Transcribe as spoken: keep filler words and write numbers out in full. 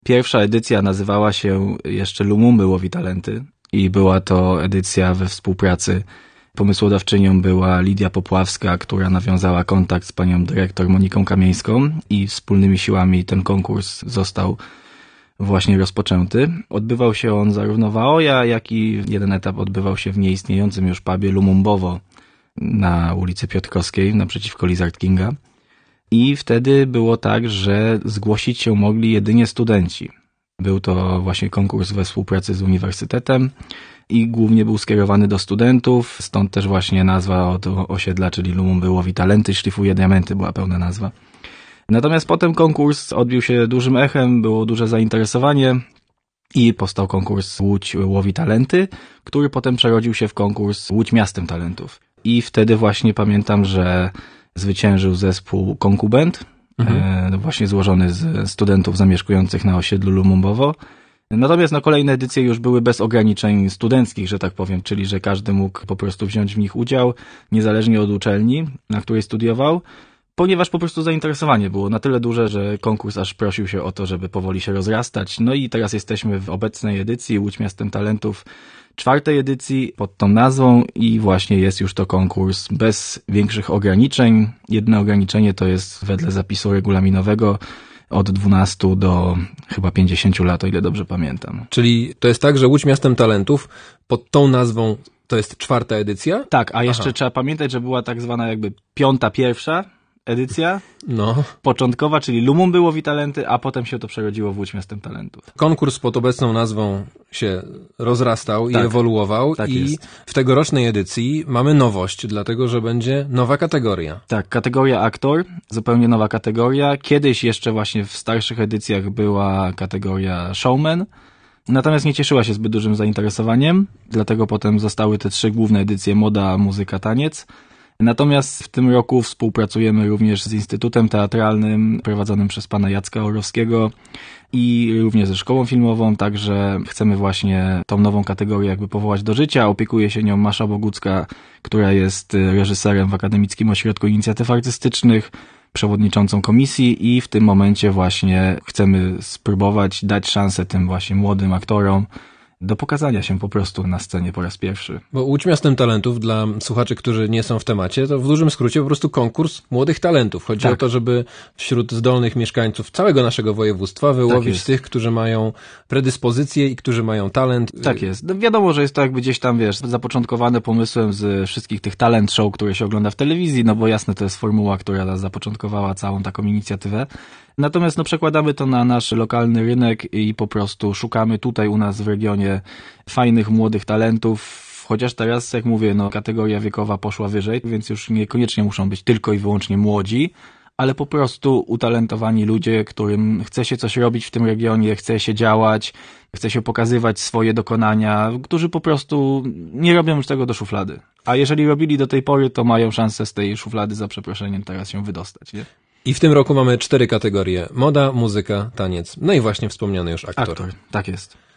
Pierwsza edycja nazywała się jeszcze Lumumby Łowi Talenty i była to edycja we współpracy. Pomysłodawczynią była Lidia Popławska, która nawiązała kontakt z panią dyrektor Moniką Kamieńską i wspólnymi siłami ten konkurs został właśnie rozpoczęty. Odbywał się on zarówno w Aoja, jak i jeden etap odbywał się w nieistniejącym już pubie Lumumbowo na ulicy Piotrkowskiej naprzeciwko Lizard Kinga. I wtedy było tak, że zgłosić się mogli jedynie studenci. Był to właśnie konkurs we współpracy z uniwersytetem i głównie był skierowany do studentów, stąd też właśnie nazwa od osiedla, czyli Lumumby Łowi Talenty, szlifuje diamenty, była pełna nazwa. Natomiast potem konkurs odbił się dużym echem, było duże zainteresowanie i powstał konkurs Łódź Łowi Talenty, który potem przerodził się w konkurs Łódź Miastem Talentów. I wtedy właśnie pamiętam, że zwyciężył zespół Konkubent, mhm. e, właśnie złożony z studentów zamieszkujących na osiedlu Lumumbowo. Natomiast no, kolejne edycje już były bez ograniczeń studenckich, że tak powiem, czyli że każdy mógł po prostu wziąć w nich udział, niezależnie od uczelni, na której studiował, ponieważ po prostu zainteresowanie było na tyle duże, że konkurs aż prosił się o to, żeby powoli się rozrastać. No i teraz jesteśmy w obecnej edycji Łódź Miastem Talentów, czwartej edycji pod tą nazwą i właśnie jest już to konkurs bez większych ograniczeń. Jedyne ograniczenie to jest wedle zapisu regulaminowego od dwunastu do chyba pięćdziesięciu lat, o ile dobrze pamiętam. Czyli to jest tak, że Łódź Miastem Talentów pod tą nazwą to jest czwarta edycja? Tak, a jeszcze Aha. trzeba pamiętać, że była tak zwana jakby piąta pierwsza edycja no. początkowa, czyli Lumumby Łowi Talenty, a potem się to przerodziło w Łódź Miastem Talentów. Konkurs pod obecną nazwą się rozrastał tak, i ewoluował tak i jest. W tegorocznej edycji mamy nowość, dlatego że będzie nowa kategoria. Tak, kategoria aktor, zupełnie nowa kategoria. Kiedyś jeszcze właśnie w starszych edycjach była kategoria showman, natomiast nie cieszyła się zbyt dużym zainteresowaniem, dlatego potem zostały te trzy główne edycje: moda, muzyka, taniec. Natomiast w tym roku współpracujemy również z Instytutem Teatralnym prowadzonym przez pana Jacka Orowskiego i również ze Szkołą Filmową, także chcemy właśnie tą nową kategorię jakby powołać do życia. Opiekuje się nią Masza Bogucka, która jest reżyserem w Akademickim Ośrodku Inicjatyw Artystycznych, przewodniczącą komisji i w tym momencie właśnie chcemy spróbować dać szansę tym właśnie młodym aktorom do pokazania się po prostu na scenie po raz pierwszy. Bo Łódź Miastem Talentów, dla słuchaczy, którzy nie są w temacie, to w dużym skrócie po prostu konkurs młodych talentów. Chodzi tak. o to, żeby wśród zdolnych mieszkańców całego naszego województwa wyłowić tak tych, którzy mają predyspozycje i którzy mają talent. Tak jest. No wiadomo, że jest to jakby gdzieś tam, wiesz, zapoczątkowane pomysłem z wszystkich tych talent show, które się ogląda w telewizji, no bo jasne, to jest formuła, która zapoczątkowała całą taką inicjatywę. Natomiast no, przekładamy to na nasz lokalny rynek i po prostu szukamy tutaj u nas w regionie fajnych, młodych talentów, chociaż teraz, jak mówię, no, kategoria wiekowa poszła wyżej, więc już niekoniecznie muszą być tylko i wyłącznie młodzi, ale po prostu utalentowani ludzie, którym chce się coś robić w tym regionie, chce się działać, chce się pokazywać swoje dokonania, którzy po prostu nie robią już tego do szuflady. A jeżeli robili do tej pory, to mają szansę z tej szuflady, za przeproszeniem, teraz się wydostać, nie? I w tym roku mamy cztery kategorie. Moda, muzyka, taniec. No i właśnie wspomniany już aktor. Aktor, tak jest.